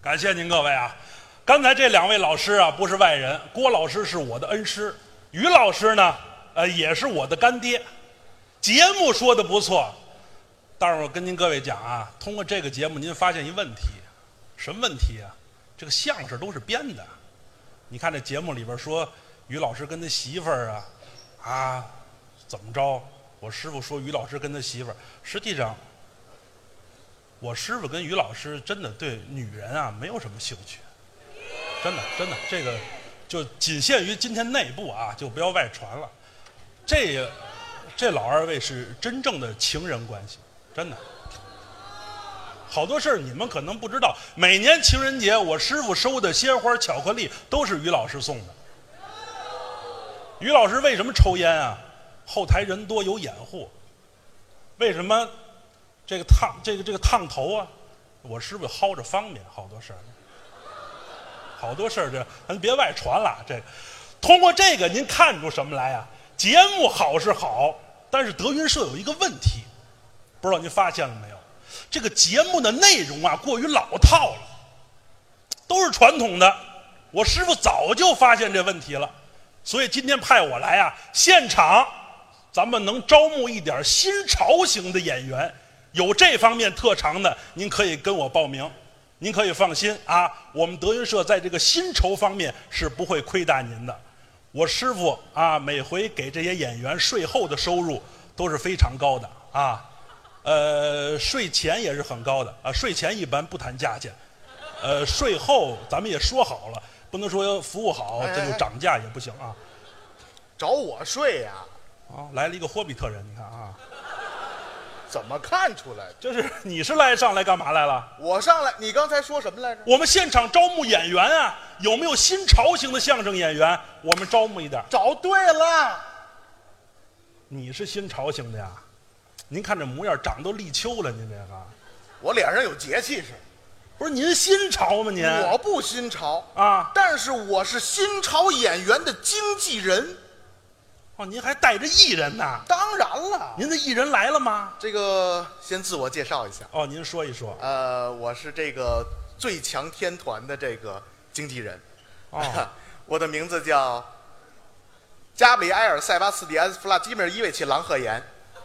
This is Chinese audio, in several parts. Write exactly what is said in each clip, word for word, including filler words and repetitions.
感谢您各位啊！刚才这两位老师啊，不是外人，郭老师是我的恩师，于老师呢，呃，也是我的干爹。节目说的不错，但是我跟您各位讲啊，通过这个节目，您发现一问题，什么问题啊？这个相声都是编的。你看这节目里边说，于老师跟他媳妇儿啊，啊，怎么着？我师傅说于老师跟他媳妇儿，实际上，我师傅跟于老师真的对女人啊没有什么兴趣，真的真的，这个就仅限于今天内部啊，就不要外传了。这这老二位是真正的情人关系，真的。好多事儿你们可能不知道，每年情人节我师傅收的鲜花巧克力都是于老师送的。于老师为什么抽烟啊？后台人多有掩护。为什么这个烫这个这个烫头啊？我师傅薅着方便，好多事儿，好多事儿这咱别外传了。这个通过这个您看出什么来啊？节目好是好，但是德云社有一个问题，不知道您发现了没有？这个节目的内容啊过于老套了，都是传统的。我师傅早就发现这问题了，所以今天派我来啊，现场咱们能招募一点新潮型的演员，有这方面特长的，您可以跟我报名。您可以放心啊，我们德云社在这个薪酬方面是不会亏待您的。我师傅啊，每回给这些演员税后的收入都是非常高的啊。呃，税前也是很高的啊，税前一般不谈价钱，呃，税后咱们也说好了，不能说服务好这就涨价也不行啊。 找我税呀、 啊？啊，来了一个霍比特人，你看啊， 怎么看出来的？ 就是你是来上来干嘛来了？ 我上来，你刚才说什么来着？ 我们现场招募演员啊，有没有新潮型的相声演员？我们招募一点。 找对了， 你是新潮型的呀？您看这模样，长都立秋了，您这个， 我脸上有节气势。 不是您新潮吗？您我不新潮啊， 但是我是新潮演员的经纪人。 哦，您还带着艺人呢？ 当然了。 您的艺人来了吗？ 这个先自我介绍一下。 哦，您说一说。 呃，我是这个最强天团的这个经纪人。 哦， 我的名字叫加布里埃尔·塞巴斯蒂安·弗拉基米尔·伊维奇·郎赫言。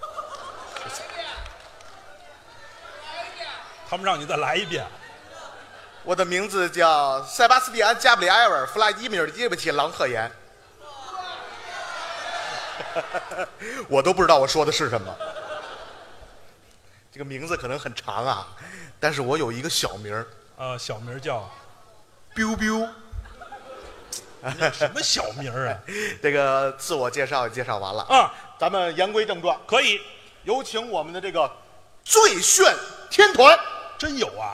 他们让你再来一遍。 我的名字叫塞巴斯蒂安·加布里埃尔·弗拉基米尔·伊维奇·郎赫言。我都不知道我说的是什么。这个名字可能很长啊，但是我有一个小名儿。 呃，小名叫 biu biu。 什么小名啊？ 这个自我介绍介绍完了啊， 咱们言归正传。 可以， 有请我们的这个最炫天团。 真有啊！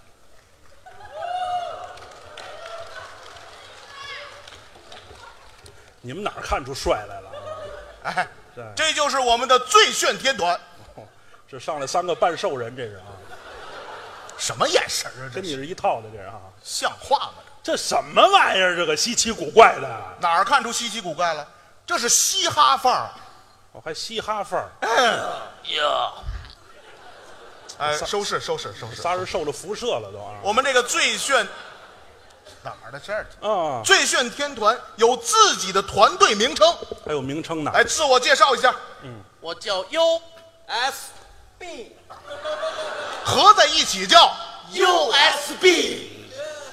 你们哪儿看出帅来了？ 哎，这就是我们的最炫天团。 这上来三个半兽人，这是啊？ 什么眼神啊？ 跟你是一套的，这是啊？ 像话吗？ 这什么玩意儿？这个稀奇古怪的， 哪儿看出稀奇古怪了？这是嘻哈范儿。 哦，还嘻哈范儿。 嗯呀。哎，收拾收拾收拾！ 仨人受了辐射了都啊！ 我们这个最炫哪儿的事儿啊？ 最炫天团有自己的团队名称， 还有名称呢。 来，自我介绍一下。 嗯， 我叫 U S B， 合在一起叫 U S B。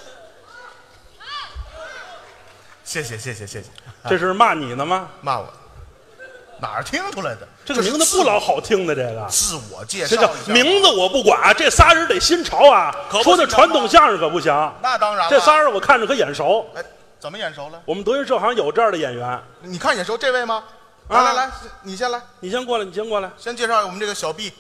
谢谢谢谢谢谢。 这是骂你呢吗？ 骂我？哪儿听出来的？ 这个名字不老好听的，这个自我介绍一下。 名字我不管，这仨人得新潮啊！说的传统相声可不行。 那当然了。 这仨人我看着可眼熟。 哎，怎么眼熟了？ 我们德云社好像有这样的演员。 你看眼熟这位吗？来来来，你先来。 你先过来，你先过来。 先介绍我们这个小 B。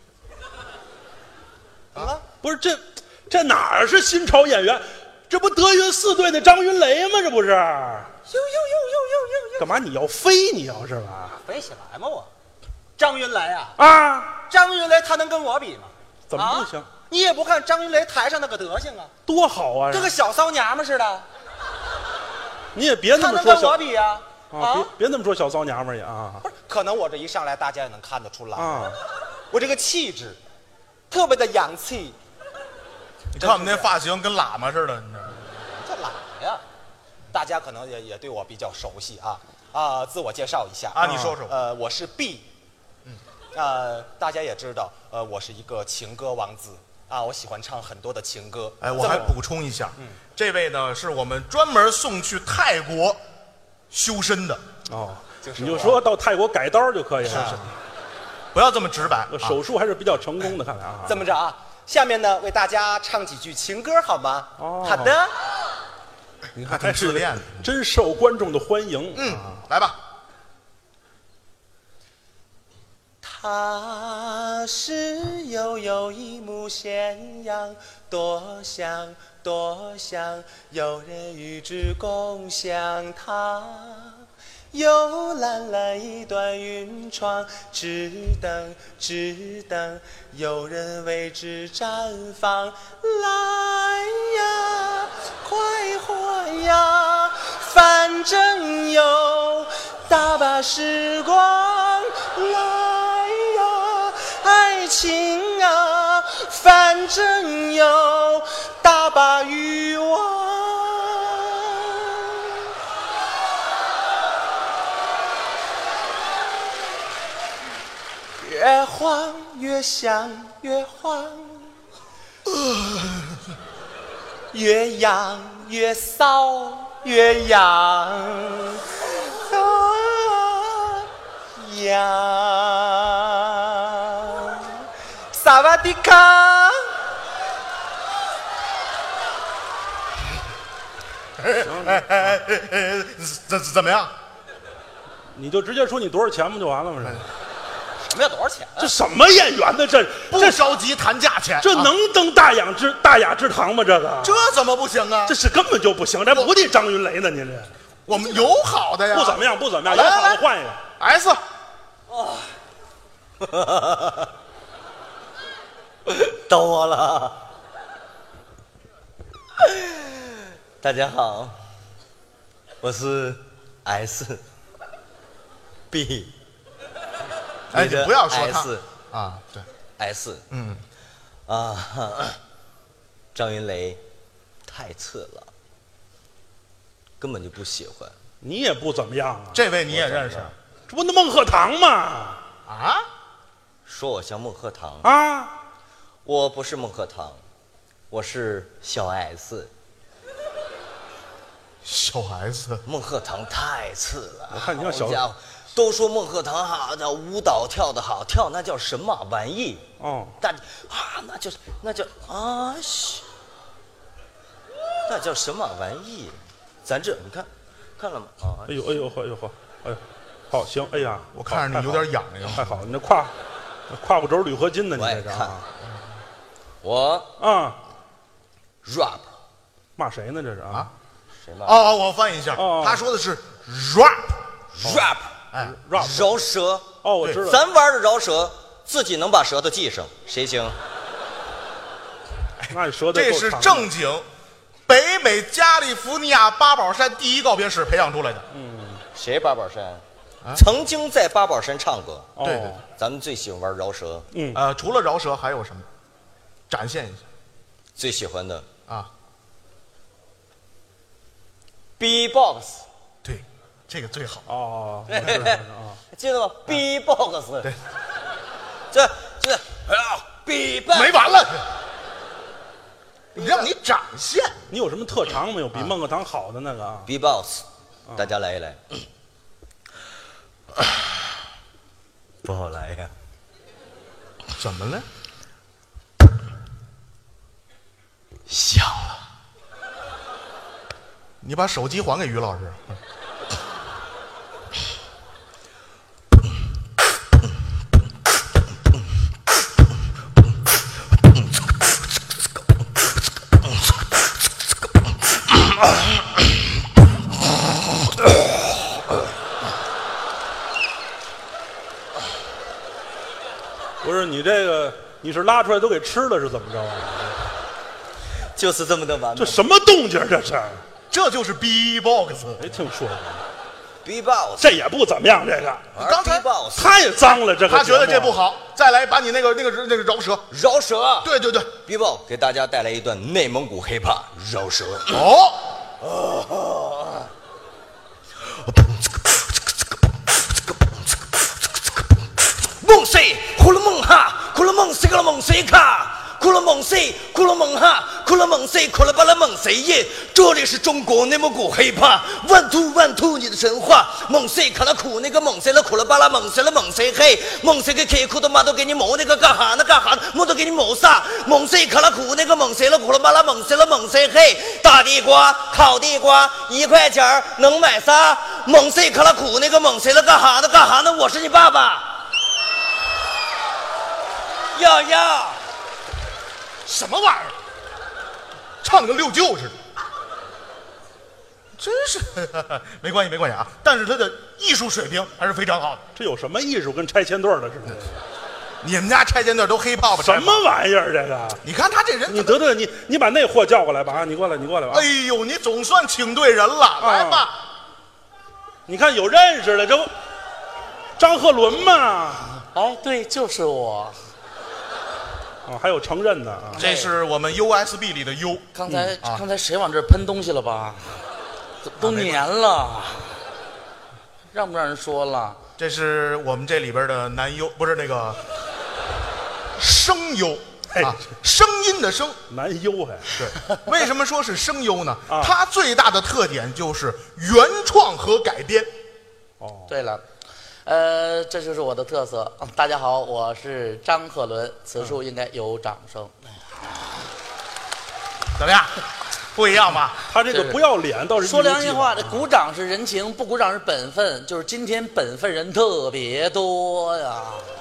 啊， 不是这这哪儿是新潮演员？这不德云四队的张云雷吗？这不是？呦呦呦呦呦呦！ 干嘛？你要飞？你要是吧？ 飞起来吗？我张云雷啊啊！ 张云雷他能跟我比吗？ 怎么不行？ 啊、你也不看张云雷台上那个德行啊， 多好啊！ 跟个小骚娘们似的。 你也别那么说小。 他能跟我比啊？ 啊！啊别别那么说小骚娘们也啊！ 不是，可能我这一上来大家也能看得出来啊， 我这个气质特别的洋气。 你看我们那发型跟喇嘛似的，你知道吗？ 这喇嘛呀，大家可能也也对我比较熟悉啊啊，自我介绍一下啊，你说说。 呃，我是 B， 嗯，呃，大家也知道，呃，我是一个情歌王子啊，我喜欢唱很多的情歌。 哎，我还补充一下，嗯，这位呢是我们专门送去泰国修身的。 哦， 就是你就说到泰国改刀就可以了。 不要这么直白， 手术还是比较成功的，看来啊。 这么着啊，下面呢为大家唱几句情歌好吗？ 哦， 好的。 你看还是练， 真受观众的欢迎。 嗯，来吧。 它是悠悠一幕咸阳，多香多香，有人与之共享它。又蓝蓝一段云窗，只等只等有人为之绽放。来呀，快活呀，反正有大把时光。来呀，爱情啊，反正有大把欲望。越晃越香，越晃，越痒越骚，越痒，啊痒。萨瓦迪卡。 哎哎哎，怎怎么样？ 你就直接说你多少钱不就完了吗？ 什么要多少钱？ 这什么演员呢？这不着急谈价钱， 这能登大雅之大雅之堂吗？这个这怎么不行啊？ 这是根本就不行，这不得张云雷呢？您这我们有好的呀， 不怎么样，不怎么样，有好的换一个 S。 哦，逗我了。大家好，我是 S，B。 哎，你不要说他 S 啊，对 S， 嗯啊，张云雷太次了，根本就不喜欢。 你也不怎么样啊， 这位你也认识？ 这不那孟鹤堂吗？ 啊？ 说我像孟鹤堂啊？ 我不是孟鹤堂，我是小 S。 小 S， 孟鹤堂太次了。 我看你像小好家伙，都说孟鹤堂好，叫舞蹈跳得好，跳那叫什么玩意？ 哦， 大啊，那就是那叫啊西，那叫什么玩意？咱这你看，看了吗？啊， 哎呦哎呦哎呦呵，哎呦，好行，哎呀， 我看着你有点痒痒。 太好了，你这胯胯骨轴铝合金的，你这是啊？ 我啊 rap 骂谁呢？这是啊？ 谁骂？ 哦，我翻译一下，他说的是 rap rap， 哎 rap 饶舌。 哦，我知道。 咱玩的饶舌，自己能把舌头系上，谁行？ 那你舌头这是正经北美加利福尼亚八宝山第一告别式培养出来的。 嗯，谁八宝山？曾经在八宝山唱歌。 对对， 咱们最喜欢玩饶舌。 嗯， 呃，除了饶舌还有什么？展现一下。 最喜欢的啊 ，B-box。 对，这个最好。 哦， 记得吗 ？B-box。 对， 这这啊 ，B-box 没完了。让你展现， 你有什么特长没有？比孟鹤堂好的那个啊 ？B-box， 大家来一来。不好来呀。 怎么了？ 响了。 你把手机还给于老师。 不是你这个，你是拉出来都给吃了是怎么着啊？ 就是这么的完美。 这什么动静这是？ 这就是 B-box， 没听说过。 B-box 这也不怎么样，这个刚才 ，B-box 太脏了，这个他觉得这不好。 再来把你那个那个那个饶舌， 饶舌。 对对对， 比宝给大家带来一段内蒙古 hiphop 饶舌。 哦。 梦谁？呼噜梦哈，呼噜梦谁个了梦谁卡？哭了梦谁？哭了梦哈，哭了梦谁？哭了巴拉梦谁耶？这里是中国内蒙古黑怕，万突万突你的神话。梦谁看了苦那个梦谁了苦了巴拉梦谁了梦谁嘿？梦谁给开苦的妈都给你谋那个干哈呢干哈呢？我都给你谋啥？梦谁看了苦那个梦谁了苦了巴拉梦谁了梦谁嘿？大地瓜烤地瓜一块钱能买啥？梦谁看了苦那个梦谁了干哈呢干哈呢？我是你爸爸。要要。 什么玩意儿？唱的跟六舅似的，真是没关系没关系啊！但是他的艺术水平还是非常好的。 这有什么艺术跟拆迁队的似的？ 你们家拆迁队都黑泡泡什么玩意儿？这个？ 你看他这人， 你得得你你把那货叫过来吧啊！你过来，你过来吧。 哎呦，你总算请对人了，来吧。 你看有认识的，这不张鹤伦嘛？ 哎，对，就是我。 哦，还有承认的啊！ 这是我们 U S B 里的 U。 刚才、嗯啊、刚才谁往这儿喷东西了吧？都都粘了，让不让人说了？ 这是我们这里边的男优，不是那个声优啊，声音的声， 男优还对。为什么说是声优呢？ 啊、 它最大的特点就是原创和改编。 哦， 对了。呃，这就是我的特色。大家好，我是张鹤伦，此处应该有掌声。 怎么样？不一样吧？ 他这个不要脸倒是说良心话，这鼓掌是人情，不鼓掌是本分。就是今天本分人特别多呀。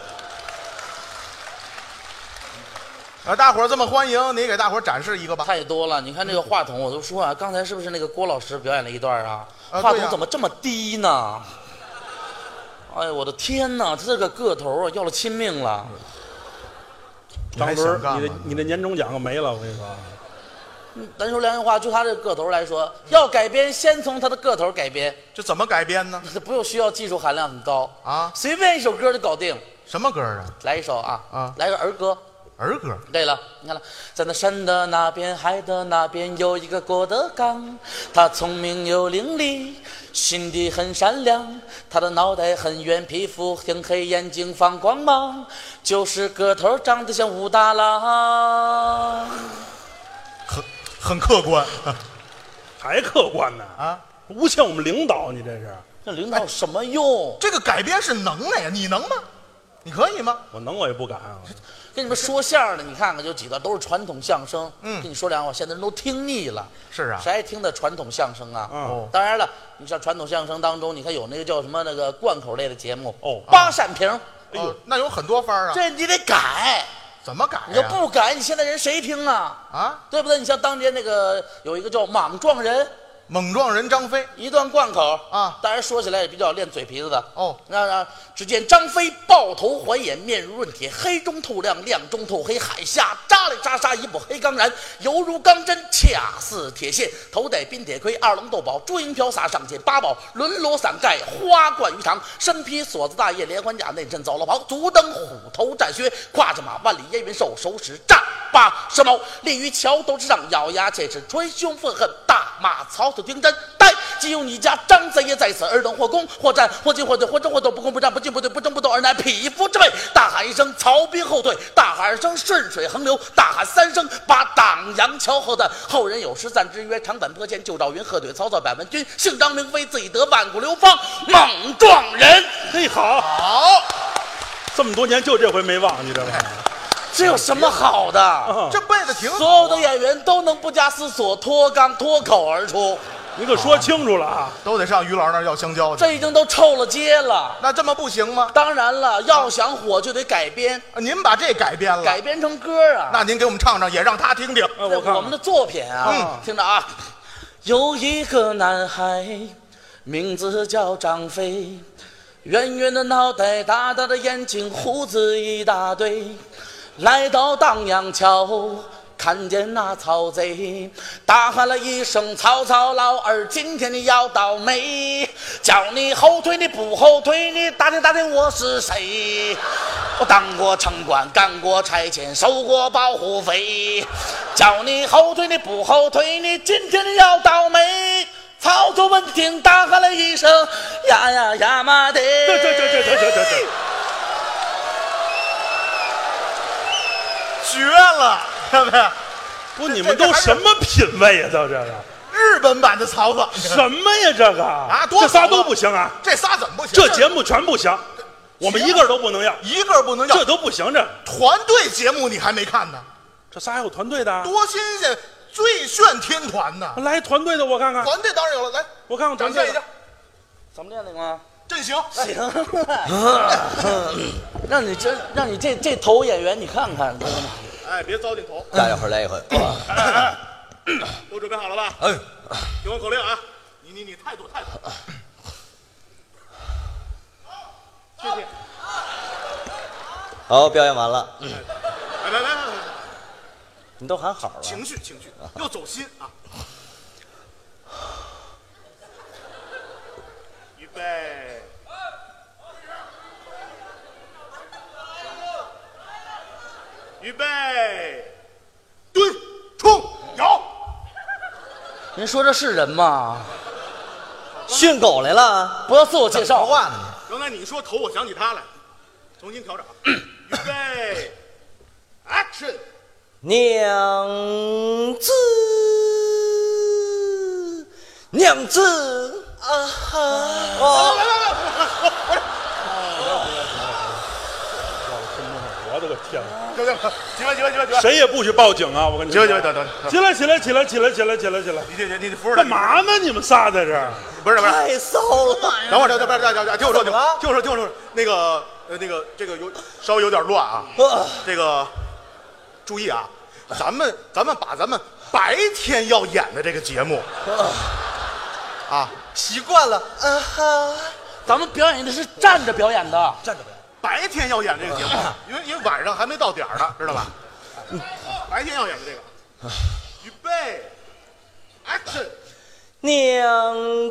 啊，大伙儿这么欢迎，你给大伙儿展示一个吧。 太多了，你看这个话筒，我都说啊，刚才是不是那个郭老师表演了一段啊？ 啊话筒怎么这么低呢？哎呀，我的天哪！他这个个头啊，要了亲命了。 张伦，你的你的年终奖没了，我跟你说。 嗯，咱说良心话，就他这个头来说，要改编，先从他的个头改编。 这怎么改编呢？ 这不用需要技术含量很高啊， 随便一首歌就搞定。 什么歌啊？ 来一首啊啊， 来个儿歌。 儿歌。 对了，你看了，在那山的那边，海的那边，有一个郭德纲，他聪明又伶俐，心地很善良，他的脑袋很圆，皮肤很黑，眼睛放光芒，就是个头长得像武大郎。 很很客观， 还客观呢啊！ 诬陷我们领导，你这是？ 这领导有什么用？ 这个改编是能耐呀，你能吗？你可以吗？ 我能，我也不敢啊。 跟你们说相声的，你看看，有几段都是传统相声。 嗯， 跟你说两话，现在人都听腻了。 是啊， 谁爱听的传统相声啊？ 哦， 当然了，你像传统相声当中，你看有那个叫什么那个贯口类的节目哦， 八扇屏。 哎呦，那有很多番啊。 这你得改， 怎么改呀？ 你要不改，你现在人谁听啊？ 啊， 对不对？你像当年那个有一个叫莽撞人。 猛撞人张飞一段贯口啊， 当然说起来也比较练嘴皮子的哦。 那那只见张飞抱头环眼，面如润铁，黑中透亮，亮中透黑，海下扎里扎沙，一部黑钢髯，犹如钢针，恰似铁线。头戴冰铁盔，二龙斗宝，朱缨飘洒，上前八宝，轮罗伞盖，花冠鱼肠，身披锁子大叶，连环甲，内衬糟老袍，足蹬虎头战靴，跨着马，万里烟云兽，手使丈八蛇矛，立于桥头之上，咬牙切齿，捶胸愤恨，大骂曹操听真。待即有你家张三爷在此，尔等或攻或战或进或退，或争或斗，不攻不战不进不退，不争不斗，而乃匹夫之辈。大喊一声，曹兵后退；大喊二声，顺水横流；大喊三声，把党阳桥后的后人有诗赞之曰：长坂坡前旧赵云，鹤怼曹操百万军，姓张名飞，自己得万古流芳，猛撞人。 嘿，好， 好， 这么多年就这回没忘，你知道吗？ 这有什么好的？ 啊、 这背的挺好。 所有的演员都能不加思索脱纲脱口而出。 你可说清楚了啊！ 都得上于老师那儿要香蕉去。 这已经都臭了街了。 那这么不行吗？ 当然了，要想火就得改编。 您把这改编了， 改编成歌啊。 那您给我们唱唱，也让他听听。 呃、我看看我们的作品啊， 嗯、 听着啊。有一个男孩，名字叫张飞，圆圆的脑袋，大大的眼睛，胡子一大堆，来到荡阳桥。看见那曹贼，大喊了一声：“曹操老二，今天你要倒霉！叫你后退你不后退，你打听打听我是谁？” 我当过城管，干过差遣，收过保护费，叫你后退你不后退，你今天你要倒霉。操作闻听大喊了一声呀呀呀妈的！ 这这这这这这这这， 绝了，看没？ 不，你们都什么品味呀？都这个日本版的曹操什么呀？这个啊，多这仨好啊都不行啊！ 这仨怎么不行？ 这节目全不行，我们一个都不能要， 一个不能要， 这都不行。这团队节目你还没看呢， 这仨还有团队的， 多新鲜！最炫天团呐！ 来团队的我看看， 团队当然有了，来， 我看看团队的展现一下怎么练的吗？ 阵型。 行了，让你这让你这这头演员你看看， 哎，别糟践头。 大家伙来一回。 哎哎哎，都准备好了吧？ 哎， 听我口令啊！你你你态度态度。谢谢。 好，表演完了。 来来来来， 你都喊好了。 情绪情绪要走心啊！预备。预备，蹲，冲，摇。 您说这是人吗？ 训狗来了？ 不要自我介绍。 话呢？ 刚才你说头，我想起他来，重新调整。预备 ，Action！ 娘子，娘子啊哈！哦， 来来来，我我我的个天哪！ 行行，起来起来起来起来， 谁也不许报警啊！我跟你说， 起来起来，等等， 起来起来起来起来起来起来起来！ 你你你你扶着他干嘛呢？你们仨在这儿？ 不是不是， 太骚了！ 等会儿，等等，等等，等等，听我说，听怎么了我说，听我说，那个呃那个这个有稍微有点乱啊，这个注意啊，咱们咱们把咱们白天要演的这个节目啊， 习惯了啊哈！ 咱们表演的是站着表演的， 站着呗。 白天要演这个节目，因为因为晚上还没到点儿呢，知道吧？白天要演的这个，预备 ，Action！ 娘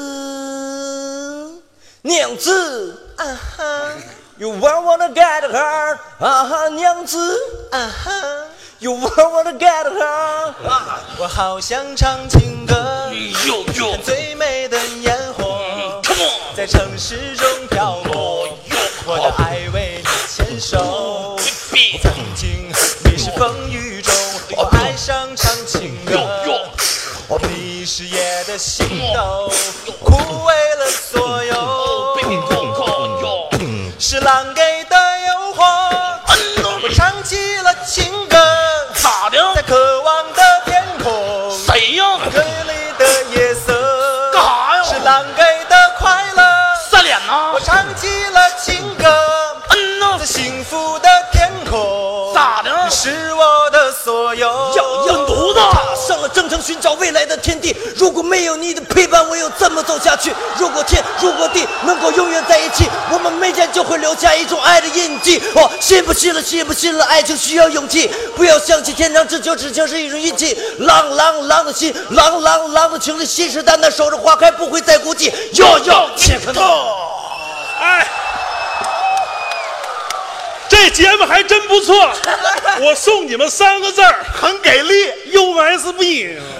子，娘子啊哈！You want wanna get her 啊哈，娘子啊哈！You want wanna get her 啊！我好想唱情歌，看最美的烟火在城市中飘过，我的爱为你牵手。曾经你是风雨中，我爱上唱情歌。你是夜的星斗，枯萎了所有，是狼给的诱惑。我唱起了情歌， 咋的？ 在渴望的天空， 谁呀？ 歌里的夜色， 干啥呀？ 是狼给的快乐。 三脸呢？ 我唱起了情歌， 嗯呐， 在幸福的天空， 咋的？ 你是我的所有。 要要犊子！ 踏上了征程，寻找未来的天地。如果没有你的陪伴，我又怎么走下去？如果天，如果地能够永远在一起，我们每天就会留下一种爱的印记。哦，信不信了？信不信了？爱情需要勇气，不要相信天长地久，只就是一种运气。浪浪浪的心，浪浪浪的情，的信誓旦旦守着花开，不会再孤寂。哟哟，切克闹！ 哎，这节目还真不错，我送你们三个字儿， 很给力。 U S B。